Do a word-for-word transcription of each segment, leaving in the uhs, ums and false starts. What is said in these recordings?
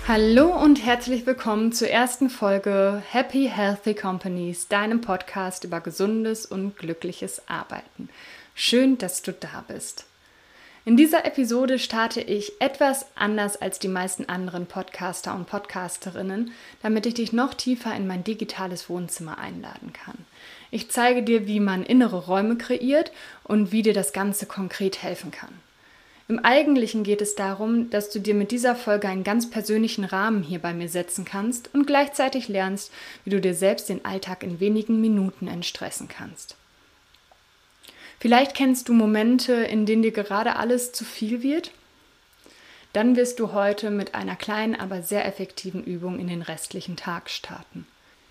Hallo und herzlich willkommen zur ersten Folge Happy Healthy Companies, deinem Podcast über gesundes und glückliches Arbeiten. Schön, dass du da bist. In dieser Episode starte ich etwas anders als die meisten anderen Podcaster und Podcasterinnen, damit ich dich noch tiefer in mein digitales Wohnzimmer einladen kann. Ich zeige dir, wie man innere Räume kreiert und wie dir das Ganze konkret helfen kann. Im Eigentlichen geht es darum, dass du dir mit dieser Folge einen ganz persönlichen Rahmen hier bei mir setzen kannst und gleichzeitig lernst, wie du dir selbst den Alltag in wenigen Minuten entstressen kannst. Vielleicht kennst du Momente, in denen dir gerade alles zu viel wird. Dann wirst du heute mit einer kleinen, aber sehr effektiven Übung in den restlichen Tag starten.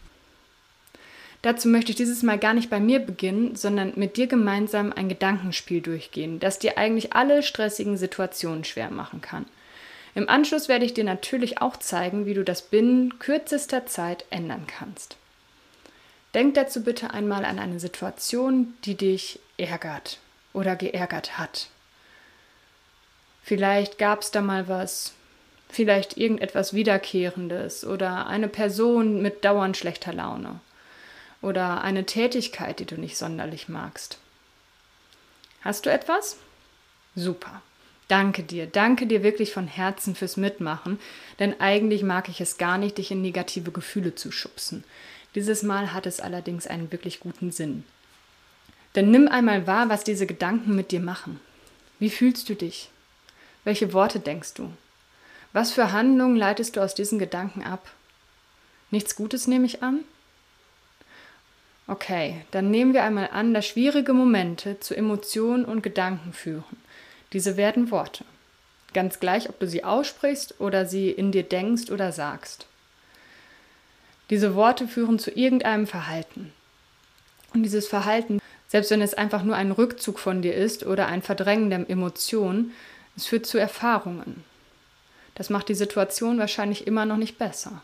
Dazu möchte ich dieses Mal gar nicht bei mir beginnen, sondern mit dir gemeinsam ein Gedankenspiel durchgehen, das dir eigentlich alle stressigen Situationen schwer machen kann. Im Anschluss werde ich dir natürlich auch zeigen, wie du das binnen kürzester Zeit ändern kannst. Denk dazu bitte einmal an eine Situation, die dich ärgert oder geärgert hat. Vielleicht gab es da mal was, vielleicht irgendetwas Wiederkehrendes oder eine Person mit dauernd schlechter Laune. Oder eine Tätigkeit, die du nicht sonderlich magst. Hast du etwas? Super. Danke dir. Danke dir wirklich von Herzen fürs Mitmachen, denn eigentlich mag ich es gar nicht, dich in negative Gefühle zu schubsen. Dieses Mal hat es allerdings einen wirklich guten Sinn. Denn nimm einmal wahr, was diese Gedanken mit dir machen. Wie fühlst du dich? Welche Worte denkst du? Was für Handlungen leitest du aus diesen Gedanken ab? Nichts Gutes nehme ich an? Okay, dann nehmen wir einmal an, dass schwierige Momente zu Emotionen und Gedanken führen. Diese werden Worte. Ganz gleich, ob du sie aussprichst oder sie in dir denkst oder sagst. Diese Worte führen zu irgendeinem Verhalten. Und dieses Verhalten, selbst wenn es einfach nur ein Rückzug von dir ist oder ein Verdrängen der Emotionen, es führt zu Erfahrungen. Das macht die Situation wahrscheinlich immer noch nicht besser.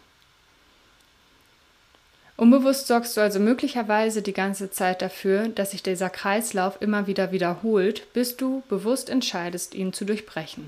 Unbewusst sorgst du also möglicherweise die ganze Zeit dafür, dass sich dieser Kreislauf immer wieder wiederholt, bis du bewusst entscheidest, ihn zu durchbrechen.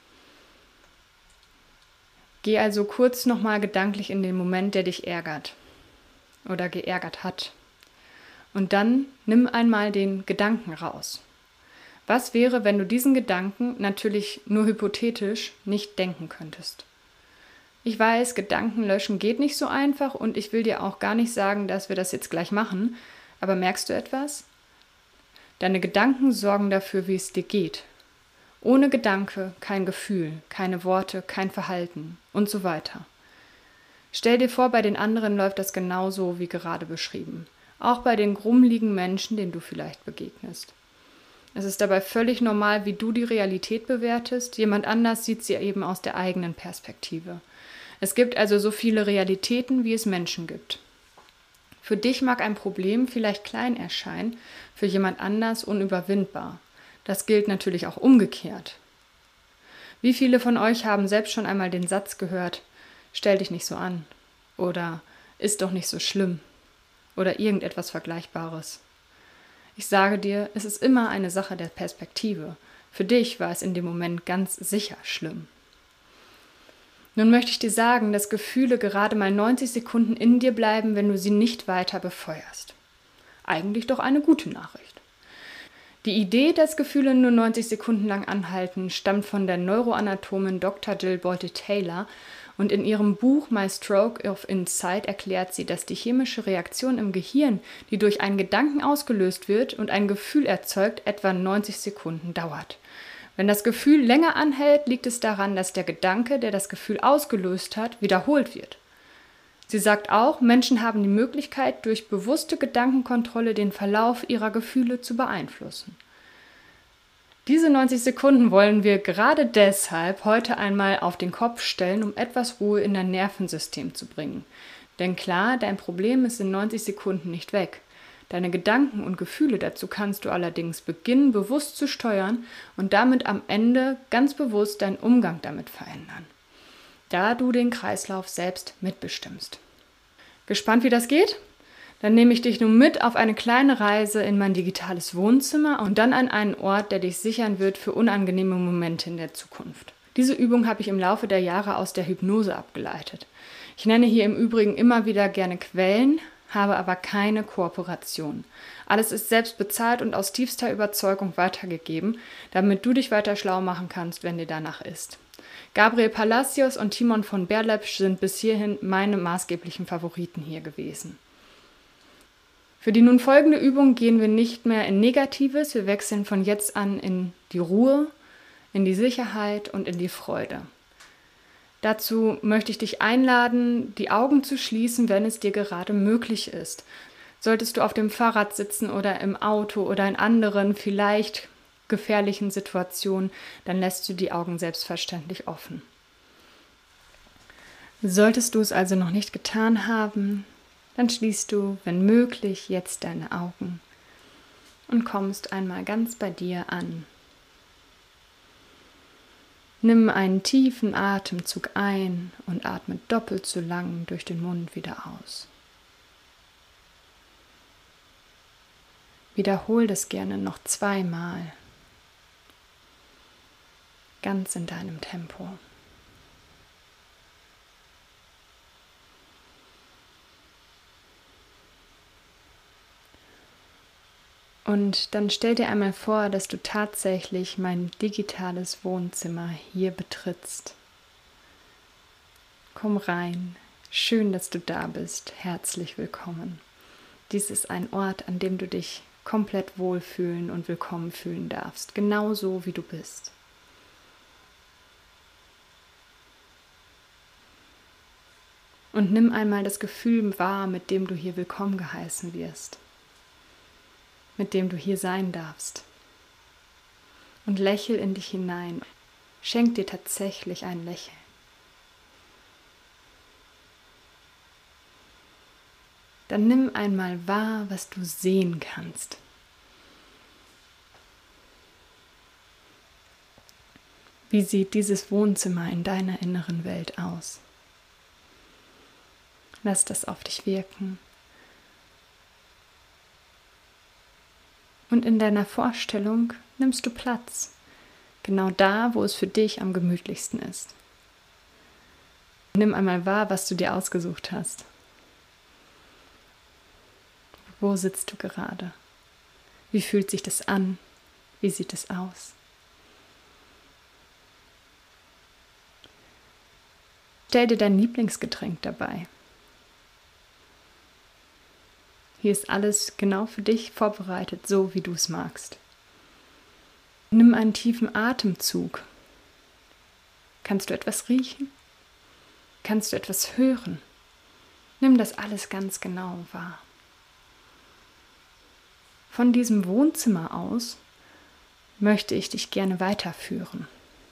Geh also kurz nochmal gedanklich in den Moment, der dich ärgert oder geärgert hat. Und dann nimm einmal den Gedanken raus. Was wäre, wenn du diesen Gedanken, natürlich nur hypothetisch, nicht denken könntest? Ich weiß, Gedanken löschen geht nicht so einfach und ich will dir auch gar nicht sagen, dass wir das jetzt gleich machen, aber merkst du etwas? Deine Gedanken sorgen dafür, wie es dir geht. Ohne Gedanke kein Gefühl, keine Worte, kein Verhalten und so weiter. Stell dir vor, bei den anderen läuft das genauso wie gerade beschrieben. Auch bei den grummeligen Menschen, denen du vielleicht begegnest. Es ist dabei völlig normal, wie du die Realität bewertest. Jemand anders sieht sie eben aus der eigenen Perspektive. Es gibt also so viele Realitäten, wie es Menschen gibt. Für dich mag ein Problem vielleicht klein erscheinen, für jemand anders unüberwindbar. Das gilt natürlich auch umgekehrt. Wie viele von euch haben selbst schon einmal den Satz gehört, stell dich nicht so an oder ist doch nicht so schlimm oder irgendetwas Vergleichbares. Ich sage dir, es ist immer eine Sache der Perspektive. Für dich war es in dem Moment ganz sicher schlimm. Nun möchte ich dir sagen, dass Gefühle gerade mal neunzig Sekunden in dir bleiben, wenn du sie nicht weiter befeuerst. Eigentlich doch eine gute Nachricht. Die Idee, dass Gefühle nur neunzig Sekunden lang anhalten, stammt von der Neuroanatomin Doktor Jill Bolte-Taylor und in ihrem Buch My Stroke of Insight erklärt sie, dass die chemische Reaktion im Gehirn, die durch einen Gedanken ausgelöst wird und ein Gefühl erzeugt, etwa neunzig Sekunden dauert. Wenn das Gefühl länger anhält, liegt es daran, dass der Gedanke, der das Gefühl ausgelöst hat, wiederholt wird. Sie sagt auch, Menschen haben die Möglichkeit, durch bewusste Gedankenkontrolle den Verlauf ihrer Gefühle zu beeinflussen. Diese neunzig Sekunden wollen wir gerade deshalb heute einmal auf den Kopf stellen, um etwas Ruhe in dein Nervensystem zu bringen. Denn klar, dein Problem ist in neunzig Sekunden nicht weg. Deine Gedanken und Gefühle dazu kannst du allerdings beginnen, bewusst zu steuern und damit am Ende ganz bewusst deinen Umgang damit verändern, da du den Kreislauf selbst mitbestimmst. Gespannt, wie das geht? Dann nehme ich dich nun mit auf eine kleine Reise in mein digitales Wohnzimmer und dann an einen Ort, der dich sichern wird für unangenehme Momente in der Zukunft. Diese Übung habe ich im Laufe der Jahre aus der Hypnose abgeleitet. Ich nenne hier im Übrigen immer wieder gerne Quellen, habe aber keine Kooperation. Alles ist selbst bezahlt und aus tiefster Überzeugung weitergegeben, damit du dich weiter schlau machen kannst, wenn dir danach ist. Gabriel Palacios und Timon von Berlepsch sind bis hierhin meine maßgeblichen Favoriten hier gewesen. Für die nun folgende Übung gehen wir nicht mehr in Negatives, wir wechseln von jetzt an in die Ruhe, in die Sicherheit und in die Freude. Dazu möchte ich dich einladen, die Augen zu schließen, wenn es dir gerade möglich ist. Solltest du auf dem Fahrrad sitzen oder im Auto oder in anderen, vielleicht gefährlichen Situationen, dann lässt du die Augen selbstverständlich offen. Solltest du es also noch nicht getan haben, dann schließt du, wenn möglich, jetzt deine Augen und kommst einmal ganz bei dir an. Nimm einen tiefen Atemzug ein und atme doppelt so lang durch den Mund wieder aus. Wiederhol das gerne noch zweimal, ganz in deinem Tempo. Und dann stell dir einmal vor, dass du tatsächlich mein digitales Wohnzimmer hier betrittst. Komm rein, schön, dass du da bist, herzlich willkommen. Dies ist ein Ort, an dem du dich komplett wohlfühlen und willkommen fühlen darfst, genauso wie du bist. Und nimm einmal das Gefühl wahr, mit dem du hier willkommen geheißen wirst, mit dem du hier sein darfst. Und lächel in dich hinein. Schenk dir tatsächlich ein Lächeln. Dann nimm einmal wahr, was du sehen kannst. Wie sieht dieses Wohnzimmer in deiner inneren Welt aus? Lass das auf dich wirken. Und in deiner Vorstellung nimmst du Platz, genau da, wo es für dich am gemütlichsten ist. Nimm einmal wahr, was du dir ausgesucht hast. Wo sitzt du gerade? Wie fühlt sich das an? Wie sieht es aus? Stell dir dein Lieblingsgetränk dabei. Hier ist alles genau für dich vorbereitet, so wie du es magst. Nimm einen tiefen Atemzug. Kannst du etwas riechen? Kannst du etwas hören? Nimm das alles ganz genau wahr. Von diesem Wohnzimmer aus möchte ich dich gerne weiterführen.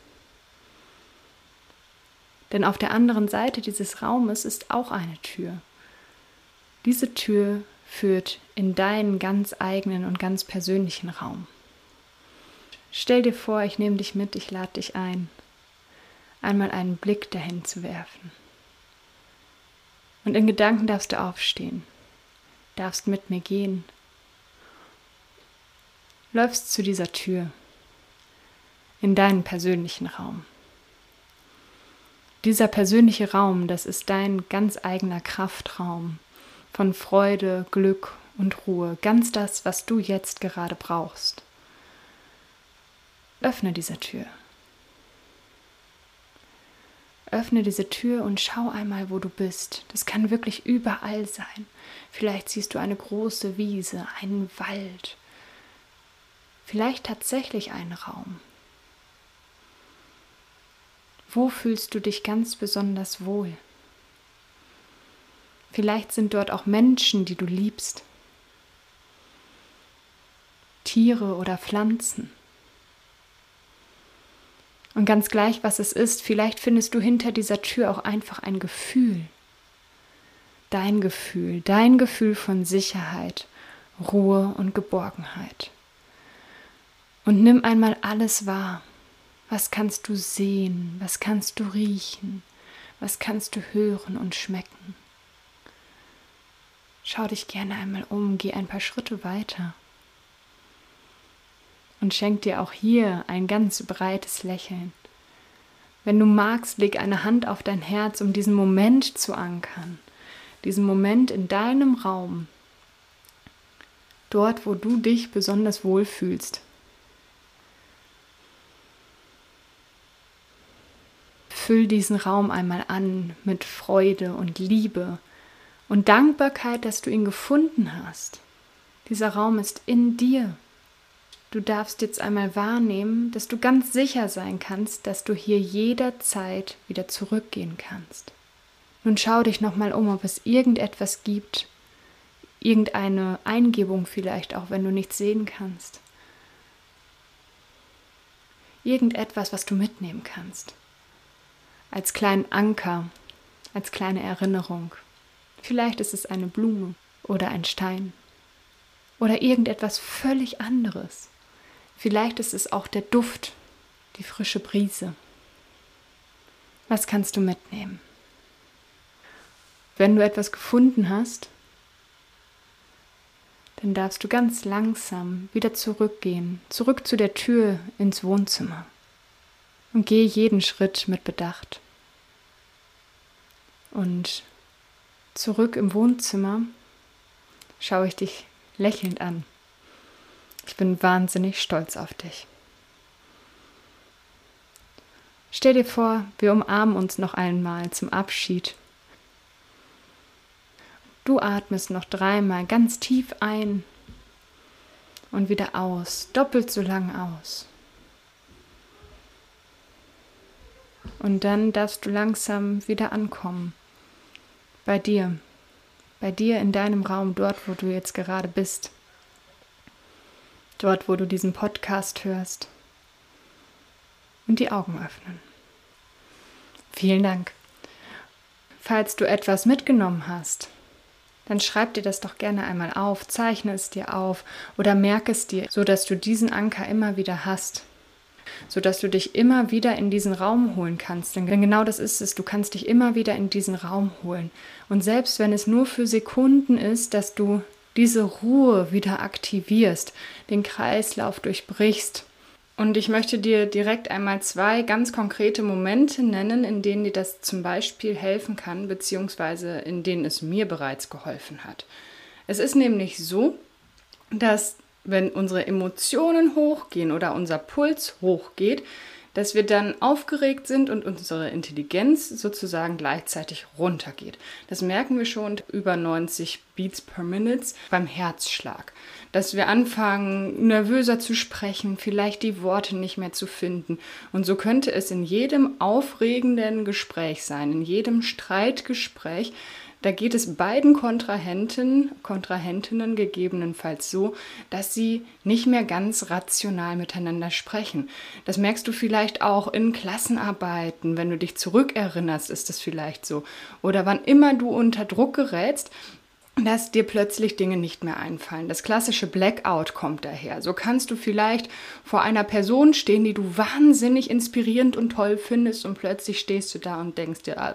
Denn auf der anderen Seite dieses Raumes ist auch eine Tür. Diese Tür führt in deinen ganz eigenen und ganz persönlichen Raum. Stell dir vor, ich nehme dich mit, ich lade dich ein, einmal einen Blick dahin zu werfen. Und in Gedanken darfst du aufstehen, darfst mit mir gehen, läufst zu dieser Tür in deinen persönlichen Raum. Dieser persönliche Raum, das ist dein ganz eigener Kraftraum von Freude, Glück und Ruhe, ganz das, was du jetzt gerade brauchst. Öffne diese Tür. Öffne diese Tür und schau einmal, wo du bist. Das kann wirklich überall sein. Vielleicht siehst du eine große Wiese, einen Wald, vielleicht tatsächlich einen Raum. Wo fühlst du dich ganz besonders wohl? Vielleicht sind dort auch Menschen, die du liebst. Tiere oder Pflanzen. Und ganz gleich, was es ist, vielleicht findest du hinter dieser Tür auch einfach ein Gefühl. Dein Gefühl, dein Gefühl von Sicherheit, Ruhe und Geborgenheit. Und nimm einmal alles wahr. Was kannst du sehen? Was kannst du riechen? Was kannst du hören und schmecken? Schau dich gerne einmal um, geh ein paar Schritte weiter und schenk dir auch hier ein ganz breites Lächeln. Wenn du magst, leg eine Hand auf dein Herz, um diesen Moment zu ankern. Diesen Moment in deinem Raum. Dort, wo du dich besonders wohl fühlst. Füll diesen Raum einmal an mit Freude und Liebe und Dankbarkeit, dass du ihn gefunden hast. Dieser Raum ist in dir. Du darfst jetzt einmal wahrnehmen, dass du ganz sicher sein kannst, dass du hier jederzeit wieder zurückgehen kannst. Nun schau dich nochmal um, ob es irgendetwas gibt, irgendeine Eingebung vielleicht, auch wenn du nichts sehen kannst. Irgendetwas, was du mitnehmen kannst. Als kleinen Anker, als kleine Erinnerung. Vielleicht ist es eine Blume oder ein Stein oder irgendetwas völlig anderes. Vielleicht ist es auch der Duft, die frische Brise. Was kannst du mitnehmen? Wenn du etwas gefunden hast, dann darfst du ganz langsam wieder zurückgehen, zurück zu der Tür ins Wohnzimmer. Und gehe jeden Schritt mit Bedacht. Und zurück im Wohnzimmer schaue ich dich lächelnd an. Ich bin wahnsinnig stolz auf dich. Stell dir vor, wir umarmen uns noch einmal zum Abschied. Du atmest noch dreimal ganz tief ein und wieder aus, doppelt so lang aus. Und dann darfst du langsam wieder ankommen. Bei dir. Bei dir in deinem Raum, dort, wo du jetzt gerade bist. Dort, wo du diesen Podcast hörst. Und die Augen öffnen. Vielen Dank. Falls du etwas mitgenommen hast, dann schreib dir das doch gerne einmal auf, zeichne es dir auf oder merke es dir, sodass du diesen Anker immer wieder hast. Sodass du dich immer wieder in diesen Raum holen kannst. Denn genau das ist es, du kannst dich immer wieder in diesen Raum holen. Und selbst wenn es nur für Sekunden ist, dass du diese Ruhe wieder aktivierst, den Kreislauf durchbrichst. Und ich möchte dir direkt einmal zwei ganz konkrete Momente nennen, in denen dir das zum Beispiel helfen kann, beziehungsweise in denen es mir bereits geholfen hat. Es ist nämlich so, dass wenn unsere Emotionen hochgehen oder unser Puls hochgeht, dass wir dann aufgeregt sind und unsere Intelligenz sozusagen gleichzeitig runtergeht. Das merken wir schon über neunzig Beats per Minute beim Herzschlag. Dass wir anfangen, nervöser zu sprechen, vielleicht die Worte nicht mehr zu finden. Und so könnte es in jedem aufregenden Gespräch sein, in jedem Streitgespräch. Da geht es beiden Kontrahenten, Kontrahentinnen gegebenenfalls so, dass sie nicht mehr ganz rational miteinander sprechen. Das merkst du vielleicht auch in Klassenarbeiten, wenn du dich zurückerinnerst, ist das vielleicht so. Oder wann immer du unter Druck gerätst, dass dir plötzlich Dinge nicht mehr einfallen. Das klassische Blackout kommt daher. So kannst du vielleicht vor einer Person stehen, die du wahnsinnig inspirierend und toll findest und plötzlich stehst du da und denkst dir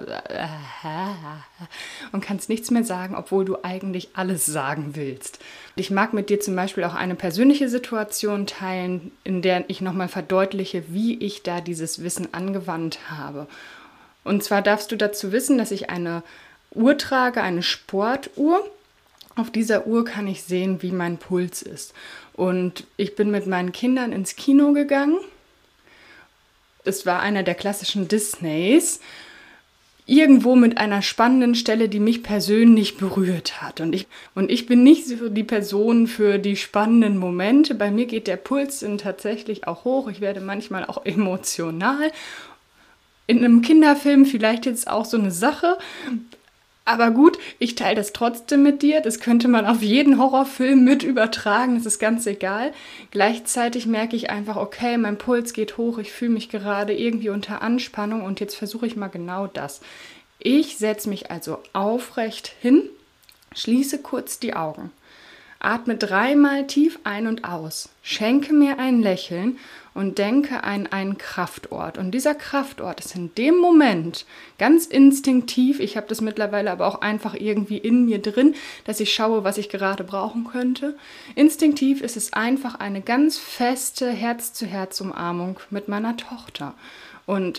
und kannst nichts mehr sagen, obwohl du eigentlich alles sagen willst. Ich mag mit dir zum Beispiel auch eine persönliche Situation teilen, in der ich nochmal verdeutliche, wie ich da dieses Wissen angewandt habe. Und zwar darfst du dazu wissen, dass ich eine Uhr trage, eine Sportuhr. Auf dieser Uhr kann ich sehen, wie mein Puls ist. Und ich bin mit meinen Kindern ins Kino gegangen. Es war einer der klassischen Disneys. Irgendwo mit einer spannenden Stelle, die mich persönlich berührt hat. Und ich, und ich bin nicht so die Person für die spannenden Momente. Bei mir geht der Puls dann tatsächlich auch hoch. Ich werde manchmal auch emotional. In einem Kinderfilm vielleicht jetzt auch so eine Sache. Aber gut, ich teile das trotzdem mit dir. Das könnte man auf jeden Horrorfilm mit übertragen. Das ist ganz egal. Gleichzeitig merke ich einfach, okay, mein Puls geht hoch. Ich fühle mich gerade irgendwie unter Anspannung. Und jetzt versuche ich mal genau das. Ich setze mich also aufrecht hin, schließe kurz die Augen, atme dreimal tief ein und aus, schenke mir ein Lächeln und denke an einen Kraftort. Und dieser Kraftort ist in dem Moment ganz instinktiv, ich habe das mittlerweile aber auch einfach irgendwie in mir drin, dass ich schaue, was ich gerade brauchen könnte. Instinktiv ist es einfach eine ganz feste Herz-zu-Herz-Umarmung mit meiner Tochter. Und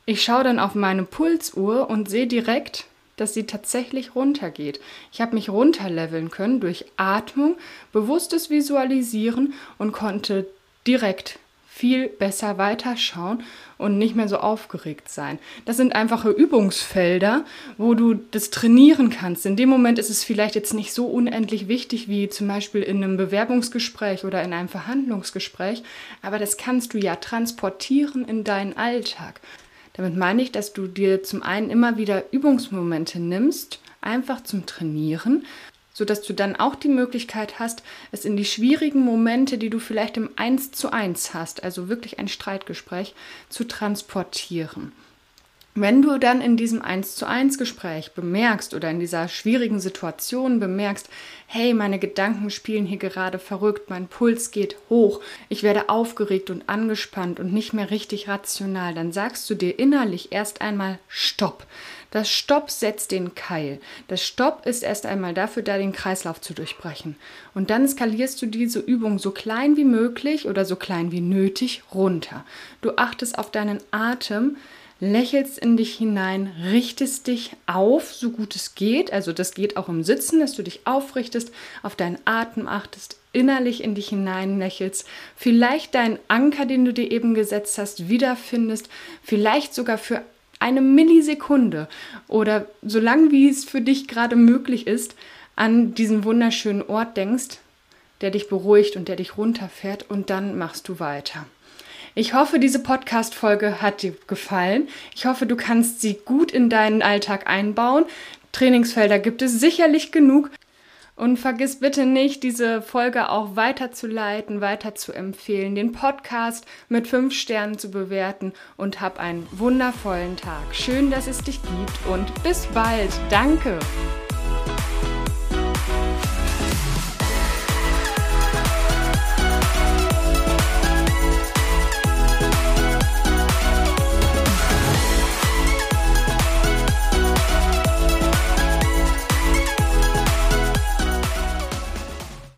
Ich schaue dann auf meine Pulsuhr und sehe direkt, dass sie tatsächlich runtergeht. Ich habe mich runterleveln können durch Atmung, bewusstes Visualisieren und konnte direkt viel besser weiterschauen und nicht mehr so aufgeregt sein. Das sind einfache Übungsfelder, wo du das trainieren kannst. In dem Moment ist es vielleicht jetzt nicht so unendlich wichtig wie zum Beispiel in einem Bewerbungsgespräch oder in einem Verhandlungsgespräch, aber das kannst du ja transportieren in deinen Alltag. Damit meine ich, dass du dir zum einen immer wieder Übungsmomente nimmst, einfach zum Trainieren, sodass du dann auch die Möglichkeit hast, es in die schwierigen Momente, die du vielleicht im Eins zu eins hast, also wirklich ein Streitgespräch, zu transportieren. Wenn du dann in diesem eins zu eins Gespräch bemerkst oder in dieser schwierigen Situation bemerkst, hey, meine Gedanken spielen hier gerade verrückt, mein Puls geht hoch, ich werde aufgeregt und angespannt und nicht mehr richtig rational, dann sagst du dir innerlich erst einmal Stopp. Das Stopp setzt den Keil. Das Stopp ist erst einmal dafür da, den Kreislauf zu durchbrechen. Und dann skalierst du diese Übung so klein wie möglich oder so klein wie nötig runter. Du achtest auf deinen Atem, lächelst in dich hinein, richtest dich auf, so gut es geht. Also das geht auch im Sitzen, dass du dich aufrichtest, auf deinen Atem achtest, innerlich in dich hinein lächelst, vielleicht deinen Anker, den du dir eben gesetzt hast, wiederfindest, vielleicht sogar für eine Millisekunde oder so lang wie es für dich gerade möglich ist, an diesen wunderschönen Ort denkst, der dich beruhigt und der dich runterfährt und dann machst du weiter. Ich hoffe, diese Podcast-Folge hat dir gefallen. Ich hoffe, du kannst sie gut in deinen Alltag einbauen. Trainingsfelder gibt es sicherlich genug. Und vergiss bitte nicht, diese Folge auch weiterzuleiten, weiter zu empfehlen, den Podcast mit fünf Sternen zu bewerten und hab einen wundervollen Tag. Schön, dass es dich gibt und bis bald. Danke!